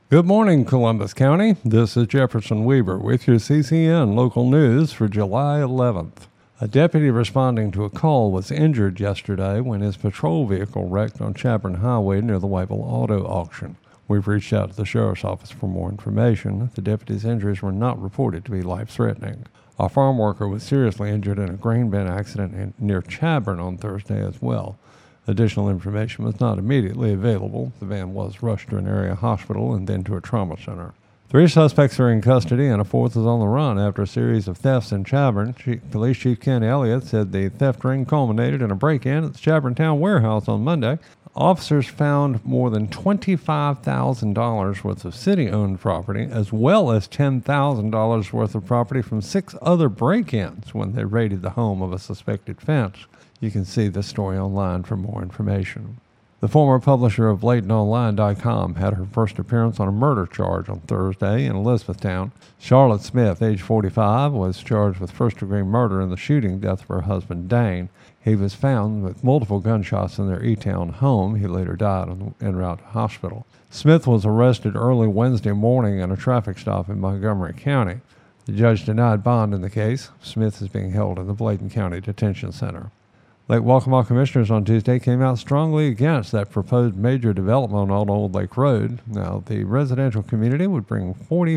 Good morning, Columbus County. This is Jefferson Weaver with your CCN local news for July 11th. A deputy responding to a call was injured yesterday when his patrol vehicle wrecked on Chapman Highway near the Whiteville Auto Auction. We've reached out to the sheriff's office for more information. The deputy's injuries were not reported to be life-threatening. A farm worker was seriously injured in a grain bin accident near Chapman on Thursday as well. Additional information was not immediately available. The van was rushed to an area hospital and then to a trauma center. 3 suspects are in custody and a 4th is on the run after a series of thefts in Chapman. Police Chief Ken Elliott said the theft ring culminated in a break-in at the Chapman Town warehouse on Monday. Officers found more than $25,000 worth of city-owned property, as well as $10,000 worth of property from 6 other break-ins when they raided the home of a suspected fence. You can see this story online for more information. The former publisher of BlaytonOnline.com had her first appearance on a murder charge on Thursday in Elizabethtown. Charlotte Smith, age 45, was charged with first-degree murder in the shooting death of her husband, Dane. He was found with multiple gunshots in their E-Town home. He later died en route to hospital. Smith was arrested early Wednesday morning in a traffic stop in Montgomery County. The judge denied bond in the case. Smith is being held in the Bladen County Detention Center. Lake Waccamaw commissioners on Tuesday came out strongly against that proposed major development on Old Lake Road. Now, the residential community would bring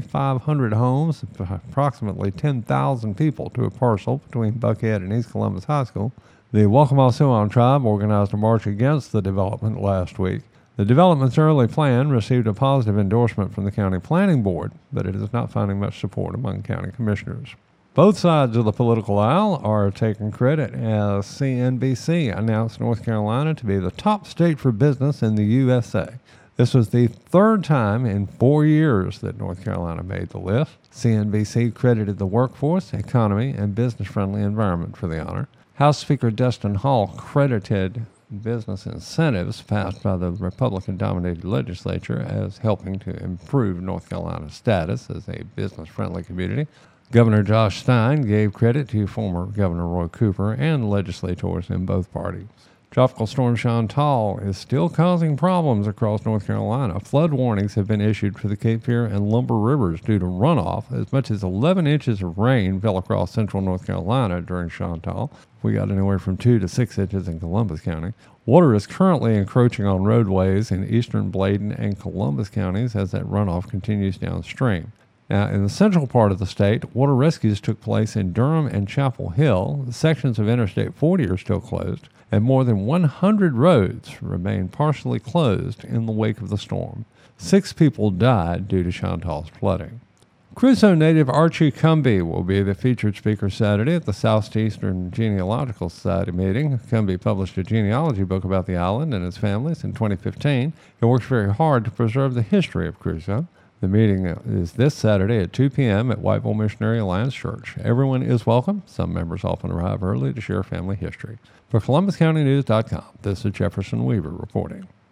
4,500 homes, approximately 10,000 people to a parcel between Buckhead and East Columbus High School. The Waccamaw Siouan tribe organized a march against the development last week. The development's early plan received a positive endorsement from the county planning board, but it is not finding much support among county commissioners. Both sides of the political aisle are taking credit as CNBC announced North Carolina to be the top state for business in the USA. This was the 3rd time in 4 years that North Carolina made the list. CNBC credited the workforce, economy, and business-friendly environment for the honor. House Speaker Dustin Hall credited business incentives passed by the Republican-dominated legislature as helping to improve North Carolina's status as a business-friendly community. Governor Josh Stein gave credit to former Governor Roy Cooper and legislators in both parties. Tropical Storm Chantal is still causing problems across North Carolina. Flood warnings have been issued for the Cape Fear and Lumber Rivers due to runoff. As much as 11 inches of rain fell across central North Carolina during Chantal. We got anywhere from 2 to 6 inches in Columbus County. Water is currently encroaching on roadways in eastern Bladen and Columbus counties as that runoff continues downstream. Now, in the central part of the state, water rescues took place in Durham and Chapel Hill. The sections of Interstate 40 are still closed, and more than 100 roads remain partially closed in the wake of the storm. 6 people died due to Chantal's flooding. Crusoe native Archie Cumby will be the featured speaker Saturday at the Southeastern Genealogical Society meeting. Cumby published a genealogy book about the island and its families in 2015. He works very hard to preserve the history of Crusoe. The meeting is this Saturday at 2 p.m. at Whiteville Missionary Alliance Church. Everyone is welcome. Some members often arrive early to share family history. For ColumbusCountyNews.com, this is Jefferson Weaver reporting.